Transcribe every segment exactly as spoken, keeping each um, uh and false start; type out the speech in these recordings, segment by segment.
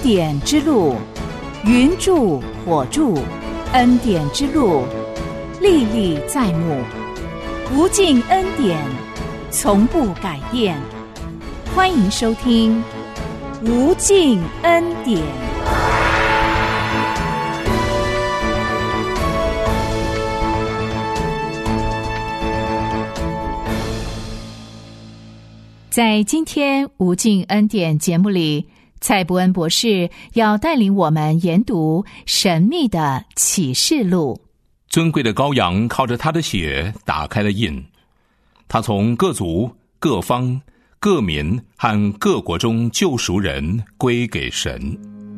典之路，云柱火柱，恩典之路，历历在目，无尽恩典，从不改变。欢迎收听无尽恩典。在今天无尽恩典节目里，蔡伯恩博士要带领我们研读神秘的启示录。 尊贵的羔羊靠着他的血打开了印，他从各族、各方、各民和各国中救赎人归给神。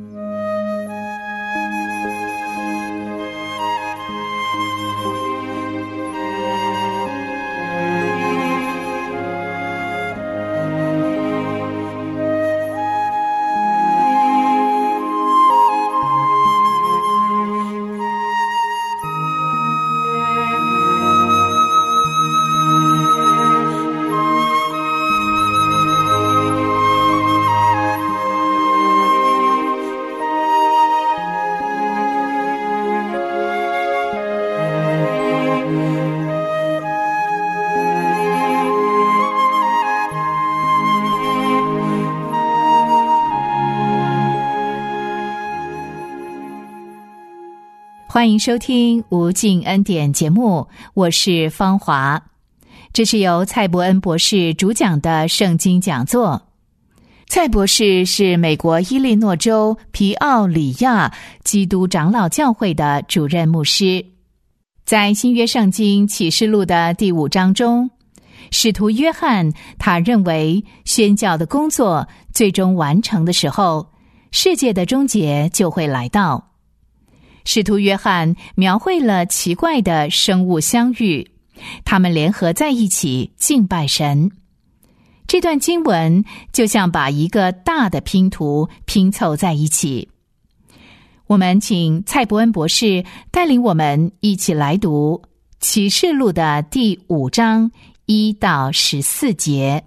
欢迎收听无尽恩典节目，我是芳华。这是由蔡伯恩博士主讲的圣经讲座。蔡博士是美国伊利诺州皮奥里亚基督长老教会的主任牧师。在新约圣经启示录的第五章中，使徒约翰他认为宣教的工作最终完成的时候，世界的终结就会来到。使徒约翰描绘了奇怪的生物相遇，他们联合在一起敬拜神。这段经文就像把一个大的拼图拼凑在一起。我们请蔡伯恩博士带领我们一起来读启示录的第五章一到十四节。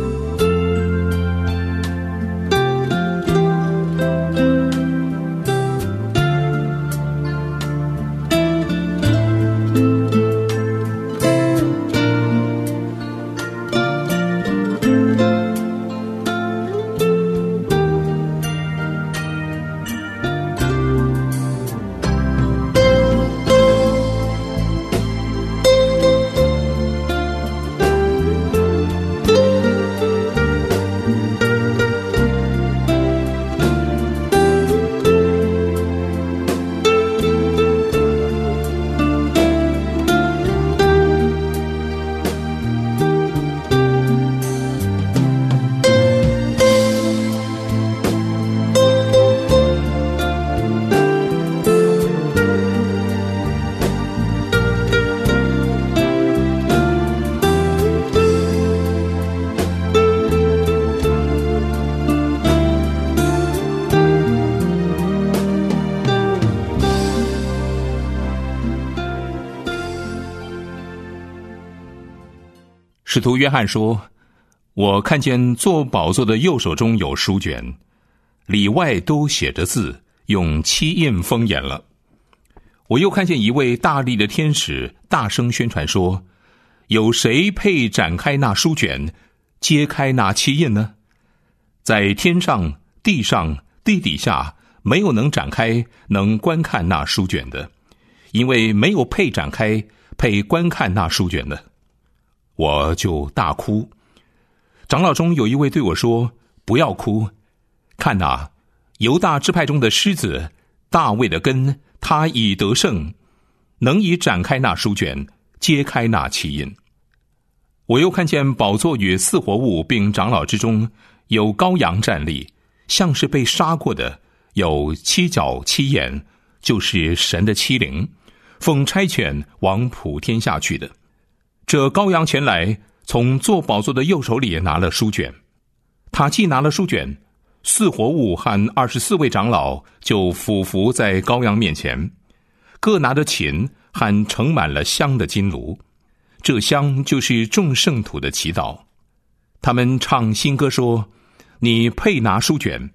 使徒约翰说，我看见坐宝座的右手中有书卷，里外都写着字，用漆印封严了。我又看见一位大力的天使大声宣传说，有谁配展开那书卷，揭开那漆印呢？在天上、地上、地底下，没有能展开能观看那书卷的，因为没有配展开配观看那书卷的。我就大哭。长老中有一位对我说，不要哭，看哪，犹大支派中的狮子大卫的根，他已得胜，能以展开那书卷，揭开那漆印。我又看见宝座与四活物并长老之中有羔羊站立，像是被杀过的，有七角七眼，就是神的七灵，奉差遣往普天下去的。这羔羊前来，从坐宝座的右手里拿了书卷。他既拿了书卷，四活物和二十四位长老就俯伏在羔羊面前，各拿着琴和盛满了香的金炉，这香就是众圣徒的祈祷。他们唱新歌说，你配拿书卷，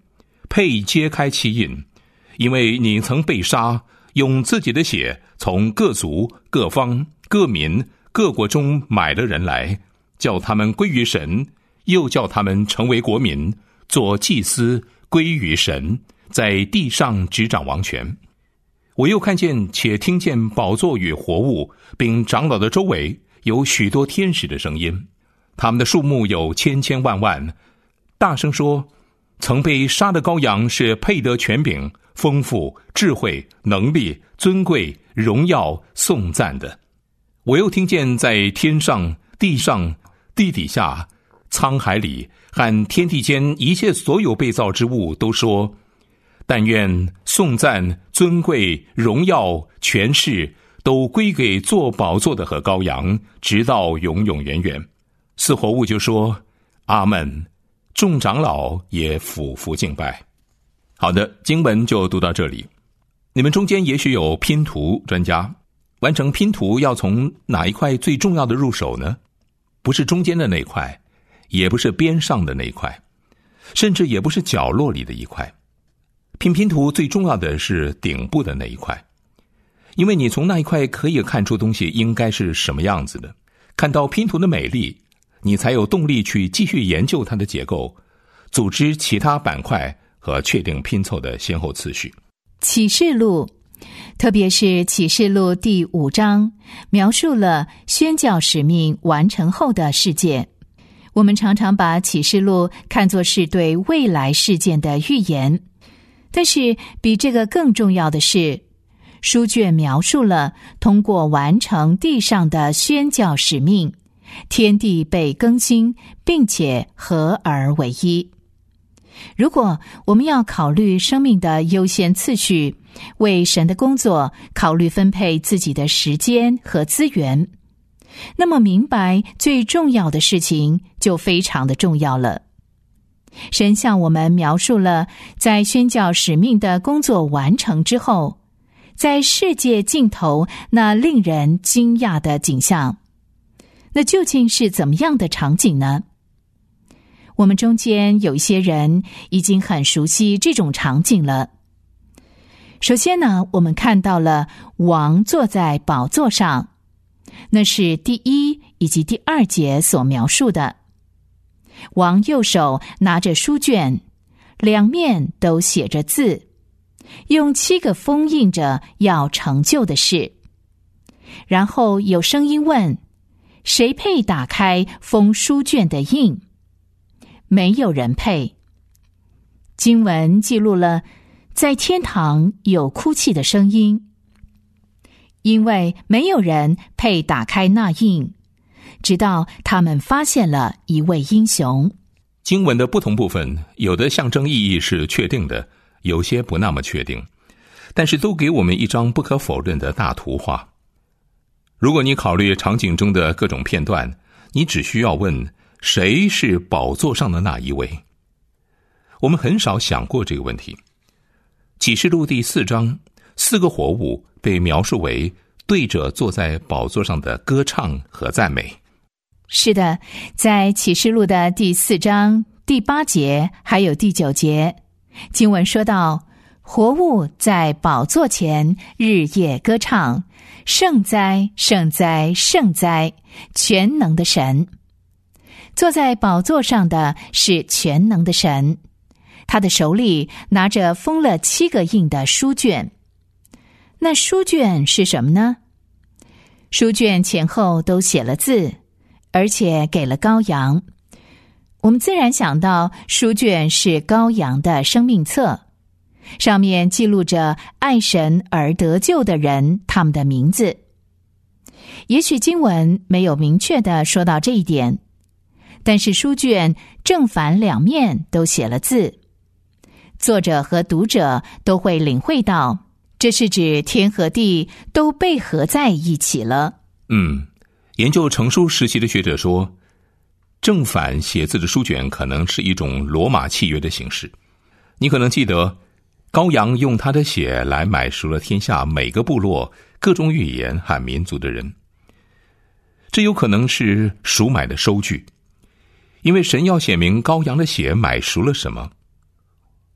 配揭开七印，因为你曾被杀，用自己的血从各族、各方、各民、各国中买了人来，叫他们归于神，又叫他们成为国民，做祭司，归于神，在地上执掌王权。我又看见且听见宝座与活物并长老的周围有许多天使的声音，他们的数目有千千万万，大声说，曾被杀的羔羊是配得权柄、丰富、智慧、能力、尊贵、荣耀、颂赞的。我又听见在天上、地上、地底下、沧海里和天地间一切所有被造之物都说，但愿颂赞、尊贵、荣耀、权势都归给坐宝座的和羔羊，直到永永远远。四活物就说，阿们。众长老也俯伏敬拜。好的，经文就读到这里。你们中间也许有拼图专家，完成拼图要从哪一块最重要的入手呢？不是中间的那块，也不是边上的那一块，甚至也不是角落里的一块。拼拼图最重要的是顶部的那一块，因为你从那一块可以看出东西应该是什么样子的，看到拼图的美丽，你才有动力去继续研究它的结构，组织其他板块和确定拼凑的先后次序。 启示录，特别是启示录第五章，描述了宣教使命完成后的世界。我们常常把启示录看作是对未来事件的预言，但是比这个更重要的是，书卷描述了通过完成地上的宣教使命，天地被更新，并且合而为一。如果我们要考虑生命的优先次序，为神的工作考虑分配自己的时间和资源，那么明白最重要的事情就非常的重要了。神向我们描述了在宣教使命的工作完成之后，在世界尽头那令人惊讶的景象。那究竟是怎么样的场景呢？我们中间有一些人已经很熟悉这种场景了。首先呢，我们看到了王坐在宝座上，那是第一以及第二节所描述的。王右手拿着书卷，两面都写着字，用七个封印着要成就的事。然后有声音问，谁配打开封书卷的印？没有人配。经文记录了在天堂有哭泣的声音，因为没有人配打开那印，直到他们发现了一位英雄。 经文的不同部分，有的象征意义是确定的，有些不那么确定，但是都给我们一张不可否认的大图画。如果你考虑场景中的各种片段，你只需要问，谁是宝座上的那一位？我们很少想过这个问题。启示录第四章，四个活物被描述为对着坐在宝座上的歌唱和赞美。 是的，在启示录的第四章第八节还有第九节，经文说到，活物在宝座前日夜歌唱，圣哉，圣哉，圣哉，全能的神。坐在宝座上的是全能的神，他的手里拿着封了七个印的书卷。那书卷是什么呢？书卷前后都写了字，而且给了羔羊。我们自然想到书卷是羔羊的生命册，上面记录着爱神而得救的人他们的名字。也许经文没有明确地说到这一点，但是书卷正反两面都写了字，作者和读者都会领会到，这是指天和地都被合在一起了。 嗯，研究成书时期的学者说，正反写字的书卷可能是一种罗马契约的形式。你可能记得，羔羊用他的血来买赎了天下每个部落、各种语言和民族的人。这有可能是赎买的收据，因为神要显明羔羊的血买赎了什么。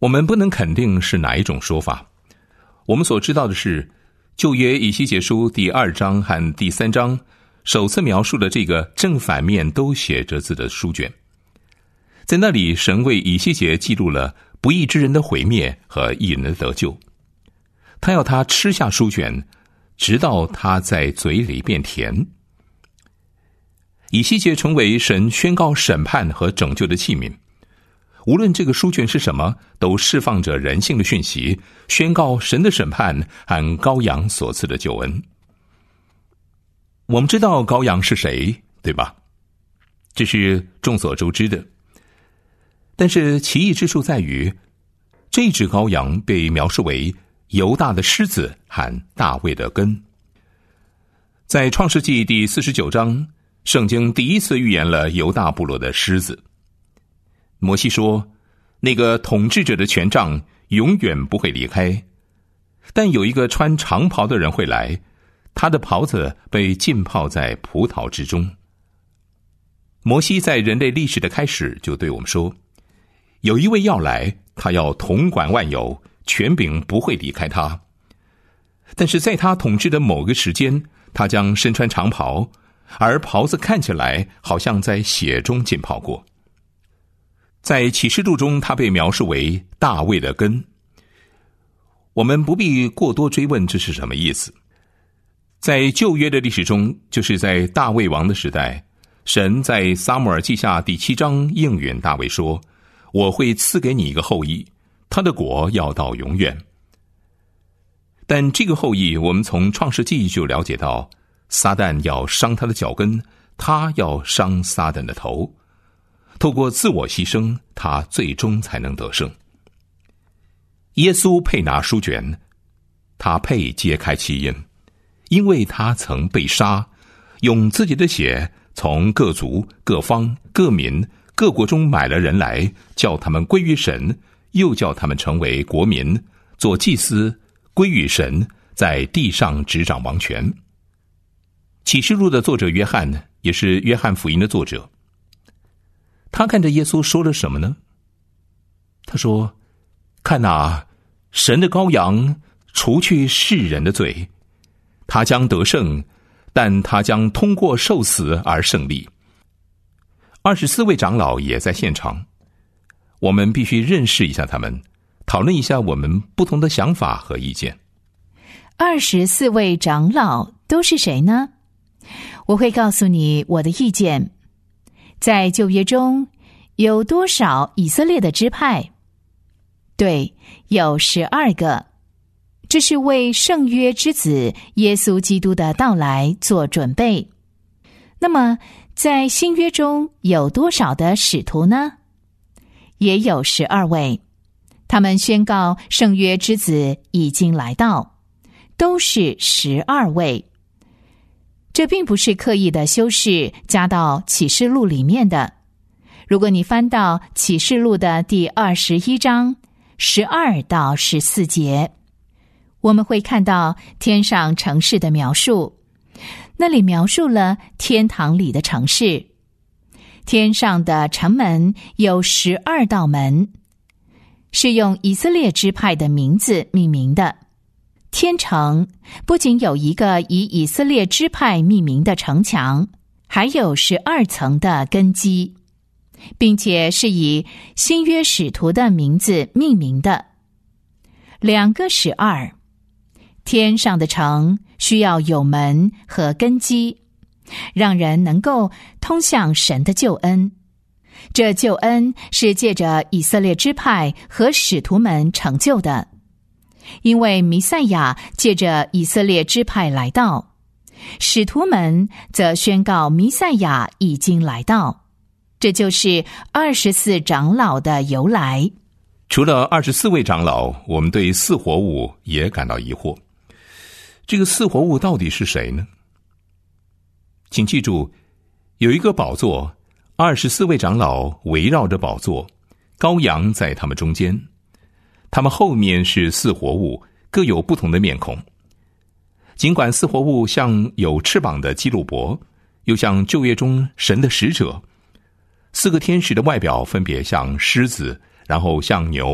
我们不能肯定是哪一种说法。我们所知道的是，旧约以西结书第二章和第三章首次描述的这个正反面都写着字的书卷。在那里，神为以西结记录了不义之人的毁灭和义人的得救。他要他吃下书卷，直到他在嘴里变甜。以西结成为神宣告审判和拯救的器皿。无论这个书卷是什么，都释放着人性的讯息，宣告神的审判和羔羊所赐的救恩。我们知道羔羊是谁，对吧？这是众所周知的。但是奇异之处在于，这只羔羊被描述为犹大的狮子和大卫的根。在创世纪第四十九章，圣经第一次预言了犹大部落的狮子。摩西说，那个统治者的权杖永远不会离开，但有一个穿长袍的人会来，他的袍子被浸泡在葡萄之中。摩西在人类历史的开始就对我们说，有一位要来，他要统管万有，权柄不会离开他。但是在他统治的某个时间，他将身穿长袍，而袍子看起来好像在血中浸泡过。在启示录中，他被描述为大卫的根。我们不必过多追问这是什么意思。在旧约的历史中，就是在大卫王的时代，神在撒母耳记下第七章应允大卫说，我会赐给你一个后裔，他的国要到永远。但这个后裔，我们从创世纪就了解到，撒旦要伤他的脚跟，他要伤撒旦的头。透过自我牺牲，他最终才能得胜。耶稣配拿书卷，他配揭开其印，因为他曾被杀，用自己的血从各族、各方、各民、各国中买了人来，叫他们归于神，又叫他们成为国民，做祭司，归于神，在地上执掌王权。启示录的作者约翰，也是约翰福音的作者，他看着耶稣说了什么呢？他说，看哪，神的羔羊除去世人的罪，他将得胜，但他将通过受死而胜利。二十四位长老也在现场，我们必须认识一下他们，讨论一下我们不同的想法和意见。 二十四位长老都是谁呢？我会告诉你我的意见。在旧约中有多少以色列的支派？对，有十二个。这是为圣约之子耶稣基督的到来做准备。那么在新约中有多少的使徒呢？也有十二位。他们宣告圣约之子已经来到，都是十二位。这并不是刻意的修饰加到启示录里面的。如果你翻到启示录的第二十一章十二到十四节，我们会看到天上城市的描述。那里描述了天堂里的城市。天上的城门有十二道门，是用以色列支派的名字命名的。天城不仅有一个以以色列支派命名的城墙，还有十二层的根基，并且是以新约使徒的名字命名的。两个十二，天上的城需要有门和根基，让人能够通向神的救恩。这救恩是借着以色列支派和使徒们成就的。因为弥赛亚借着以色列支派来到，使徒们则宣告弥赛亚已经来到。这就是二十四长老的由来。 除了二十四位长老，我们对四活物也感到疑惑。这个四活物到底是谁呢？请记住，有一个宝座，二十四位长老围绕着宝座，羔羊在他们中间。他们后面是四活物，各有不同的面孔。尽管四活物像有翅膀的基路伯，又像旧约中神的使者，四个天使的外表分别像狮子，然后像牛，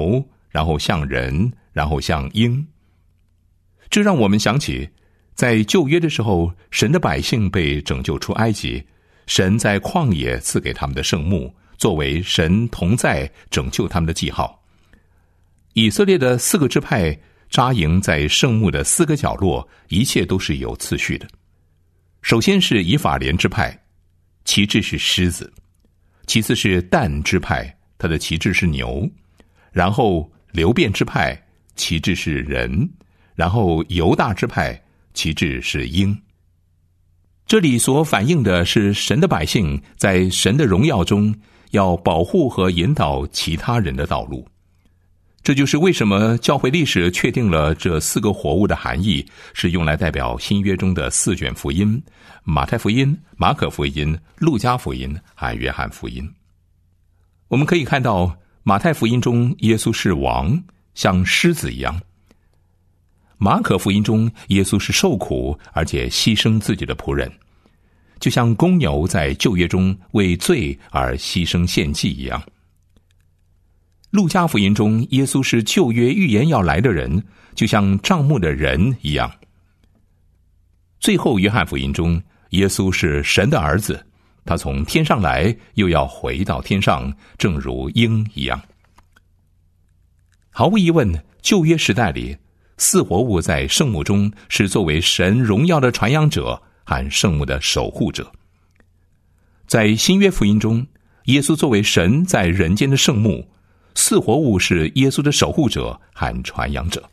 然后像人，然后像鹰。这让我们想起，在旧约的时候，神的百姓被拯救出埃及，神在旷野赐给他们的圣幕，作为神同在拯救他们的记号。以色列的四个支派扎营在圣幕的四个角落，一切都是有次序的。首先是以法莲支派，旗帜是狮子；其次是但支派，它的旗帜是牛；然后流便支派，旗帜是人；然后犹大支派，旗帜是鹰。这里所反映的是神的百姓在神的荣耀中要保护和引导其他人的道路。这就是为什么教会历史确定了这四个活物的含义是用来代表新约中的四卷福音：马太福音、马可福音、路加福音和约翰福音。我们可以看到，马太福音中耶稣是王，像狮子一样；马可福音中耶稣是受苦，而且牺牲自己的仆人，就像公牛在旧约中为罪而牺牲献祭一样。路加福音中耶稣是旧约预言要来的人，就像帐幕的人一样。最后约翰福音中耶稣是神的儿子，他从天上来又要回到天上，正如鹰一样。毫无疑问，旧约时代里四活物在圣幕中是作为神荣耀的传扬者和圣幕的守护者。在新约福音中，耶稣作为神在人间的圣幕，四活物是耶稣的守护者和传扬者。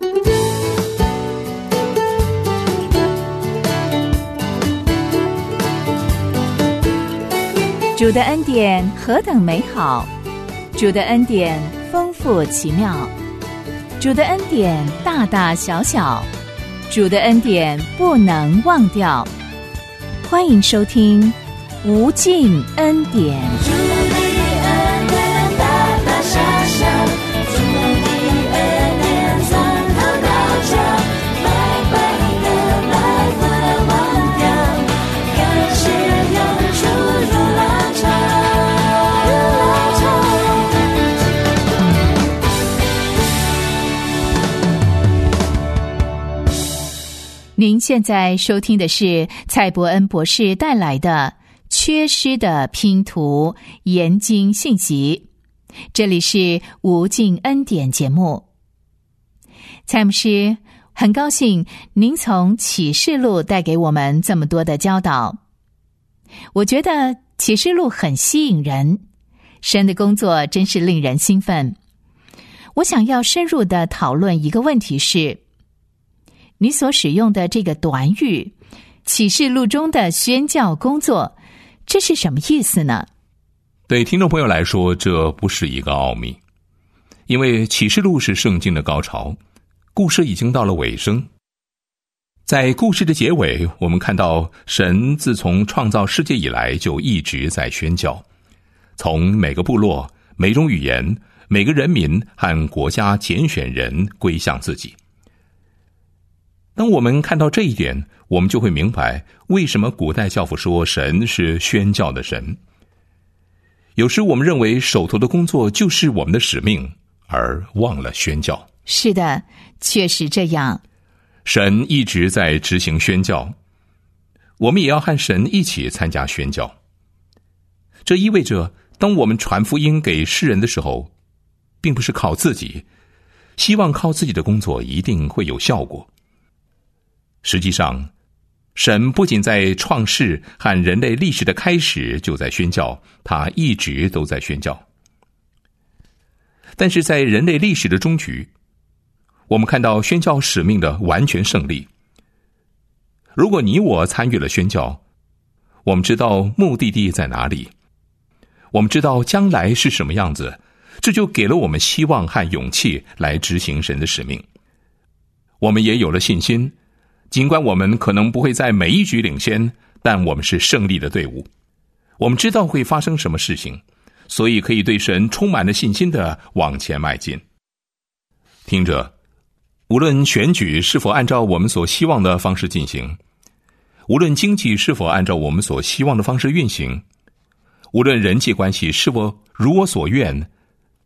主的恩典何等美好，主的恩典丰富奇妙，主的恩典大大小小，主的恩典不能忘掉。欢迎收听无尽恩典。主的恩典大大小小，主的恩典从头到脚，白白的来不能忘掉，感谢永驻如浪潮，如浪潮。您现在收听的是蔡伯恩博士带来的缺失的拼图研经信息，这里是无尽恩典节目。蔡牧师很高兴您从启示录带给我们这么多的教导。我觉得启示录很吸引人，神的工作真是令人兴奋。我想要深入的讨论一个问题是，你所使用的这个短语启示录中的宣教工作，这是什么意思呢？ 对听众朋友来说，这不是一个奥秘，因为启示录是圣经的高潮，故事已经到了尾声。在故事的结尾，我们看到神自从创造世界以来就一直在宣教，从每个部落、每种语言、每个人民和国家拣选人归向自己。当我们看到这一点，我们就会明白为什么古代教父说神是宣教的神。有时我们认为手头的工作就是我们的使命，而忘了宣教。 是的，确实这样。 神一直在执行宣教，我们也要和神一起参加宣教。这意味着当我们传福音给世人的时候，并不是靠自己，希望靠自己的工作一定会有效果。实际上，神不仅在创世和人类历史的开始就在宣教，他一直都在宣教。但是在人类历史的终局，我们看到宣教使命的完全胜利。如果你我参与了宣教，我们知道目的地在哪里，我们知道将来是什么样子，这就给了我们希望和勇气来执行神的使命。我们也有了信心，尽管我们可能不会在每一局领先，但我们是胜利的队伍。我们知道会发生什么事情，所以可以对神充满了信心地往前迈进。听着，无论选举是否按照我们所希望的方式进行，无论经济是否按照我们所希望的方式运行，无论人际关系是否如我所愿，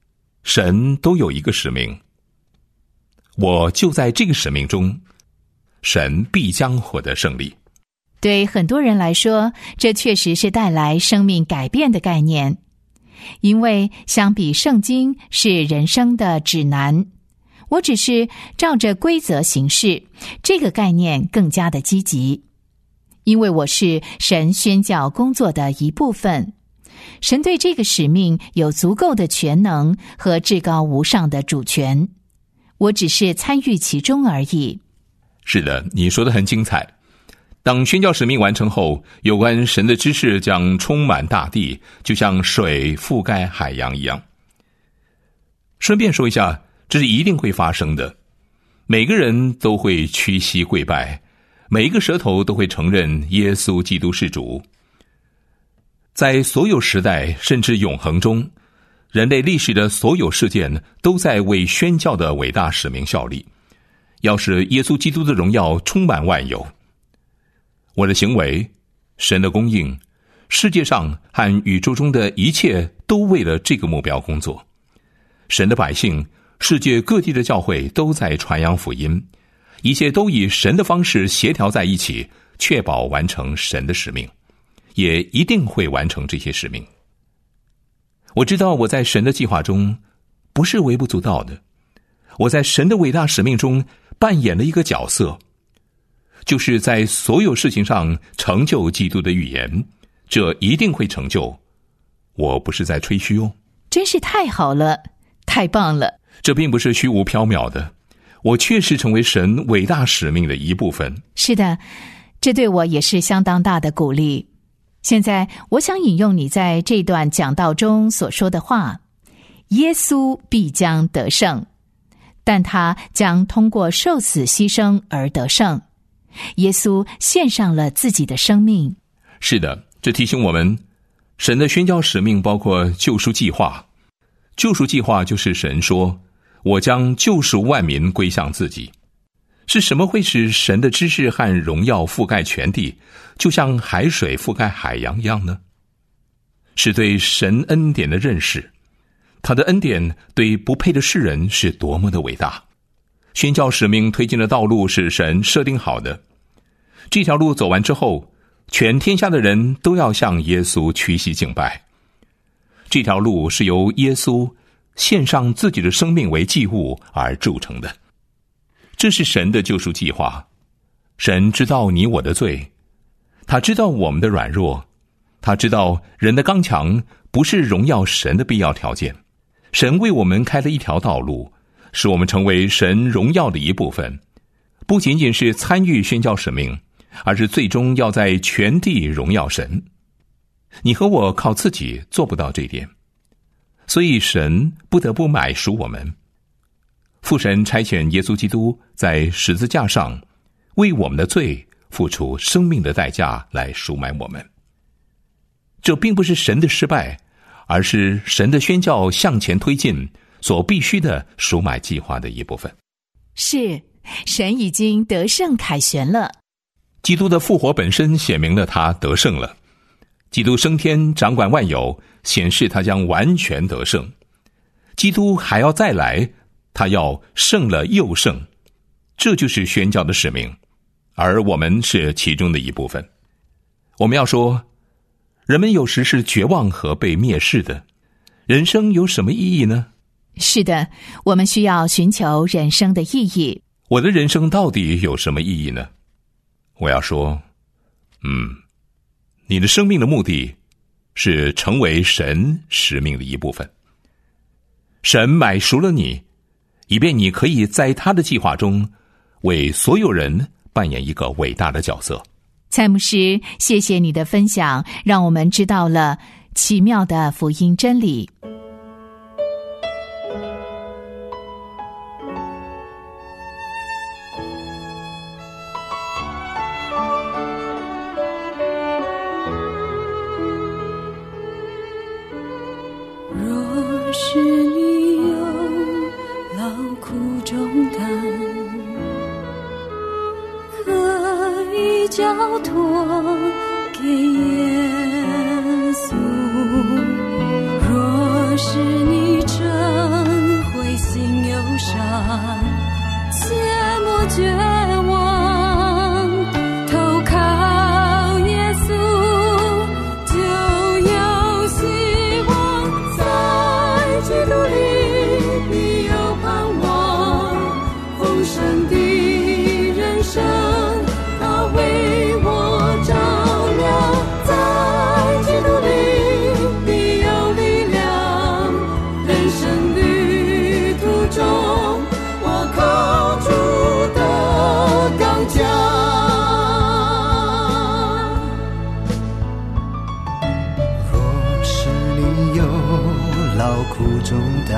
神都有一个使命，我就在这个使命中，神必将获得胜利。 对很多人来说，这确实是带来生命改变的概念，因为相比圣经是人生的指南，我只是照着规则行事，这个概念更加的积极。因为我是神宣教工作的一部分，神对这个使命有足够的全能和至高无上的主权，我只是参与其中而已。 是的，你说得很精彩。当宣教使命完成后，有关神的知识将充满大地，就像水覆盖海洋一样。顺便说一下，这是一定会发生的。每个人都会屈膝跪拜，每一个舌头都会承认耶稣基督是主。在所有时代甚至永恒中，人类历史的所有事件都在为宣教的伟大使命效力，要使耶稣基督的荣耀充满万有。我的行为，神的供应，世界上和宇宙中的一切都为了这个目标工作。神的百姓，世界各地的教会都在传扬福音，一切都以神的方式协调在一起，确保完成神的使命，也一定会完成这些使命。我知道我在神的计划中不是微不足道的，我在神的伟大使命中扮演了一个角色，就是在所有事情上成就基督的预言，这一定会成就。我不是在吹嘘哦。 真是太好了，太棒了。 这并不是虚无缥缈的，我确实成为神伟大使命的一部分。 是的，这对我也是相当大的鼓励。现在我想引用你在这段讲道中所说的话，耶稣必将得胜，但他将通过受死牺牲而得胜。耶稣献上了自己的生命。 是的，这提醒我们，神的宣教使命包括救赎计划。救赎计划就是神说，我将救赎万民归向自己。是什么会使神的知识和荣耀覆盖全地，就像海水覆盖海洋一样呢？是对神恩典的认识，他的恩典对不配的世人是多么的伟大。宣教使命推进的道路是神设定好的，这条路走完之后，全天下的人都要向耶稣屈膝敬拜。这条路是由耶稣献上自己的生命为祭物而铸成的。这是神的救赎计划。神知道你我的罪，他知道我们的软弱，他知道人的刚强不是荣耀神的必要条件。神为我们开了一条道路，使我们成为神荣耀的一部分，不仅仅是参与宣教使命，而是最终要在全地荣耀神。你和我靠自己做不到这一点，所以神不得不买赎我们。父神差遣耶稣基督在十字架上为我们的罪付出生命的代价来赎买我们。这并不是神的失败，而是神的宣教向前推进所必须的赎买计划的一部分。 是，神已经得胜凯旋了。 基督的复活本身显明了他得胜了。基督升天掌管万有，显示他将完全得胜。基督还要再来，他要胜了又胜。这就是宣教的使命，而我们是其中的一部分。我们要说，人们有时是绝望和被蔑视的，人生有什么意义呢？ 是的，我们需要寻求人生的意义。 我的人生到底有什么意义呢？我要说，嗯，你的生命的目的是成为神使命的一部分。神买赎了你，以便你可以在他的计划中为所有人扮演一个伟大的角色。 蔡牧师，谢谢你的分享，让我们知道了奇妙的福音真理。 若是你有劳苦重担，可以交托给耶稣。若是你正苦重担，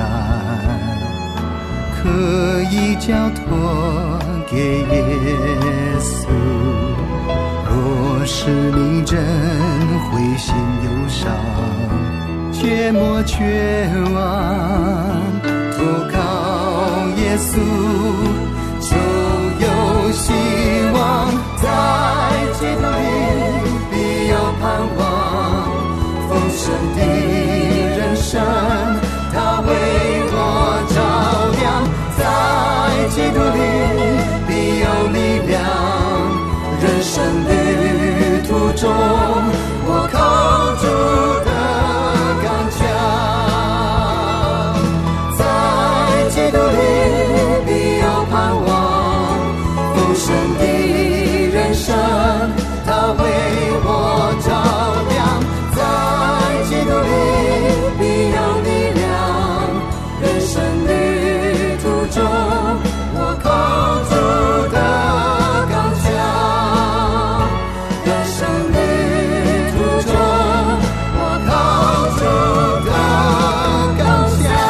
可以交托给耶稣。若是你真灰心忧伤，切莫绝望，投靠耶稣就有希望，在基督里必有盼望，丰盛的人生他为我照亮，在基督里必有力量，人生旅途中我靠主的刚强，在基督里必有盼望，丰盛的人生他为我照亮，在基督里必有力量，人生旅途中我靠主的刚强，人生旅途中我靠主的刚强。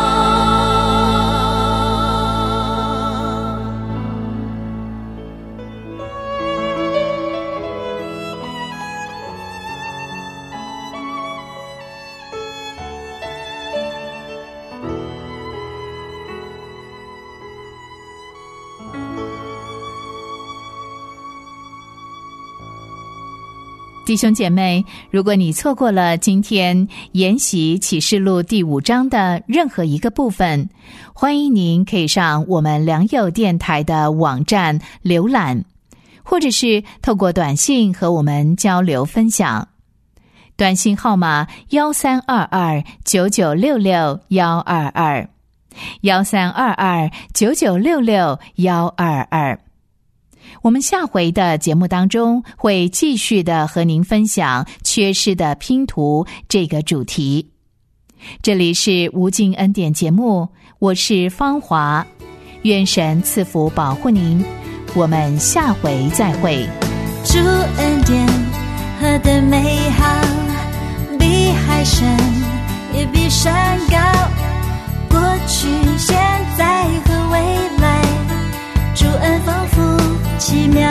弟兄姐妹，如果你错过了今天研习启示录第五章的任何一个部分，欢迎您可以上我们良友电台的网站浏览，或者是透过短信和我们交流分享。短信号码一三二二九九六六一二二，一三二二九九六六一二二。我们下回的节目当中会继续的和您分享缺失的拼图这个主题。这里是无尽恩典节目，我是芳华，愿神赐福保护您，我们下回再会。 主恩典何等美好，比海深也比山高，过去现在和未来，主恩丰富奇妙，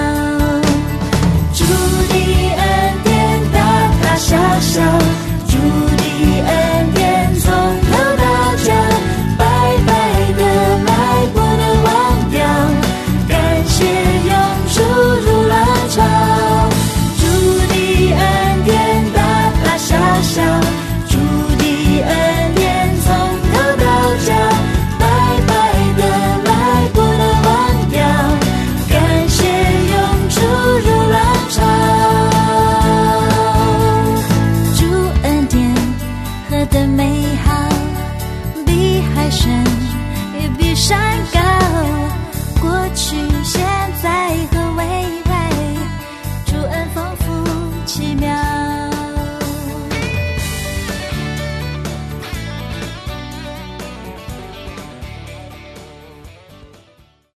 主的恩典大大小小，主的恩典从头到脚，白白的来不能忘掉，感谢永驻如浪潮，主的恩典大大小小，主的恩典从头到脚，白白的来不能忘掉，感谢永驻如浪潮，主恩典何等美好，比海深也比山高。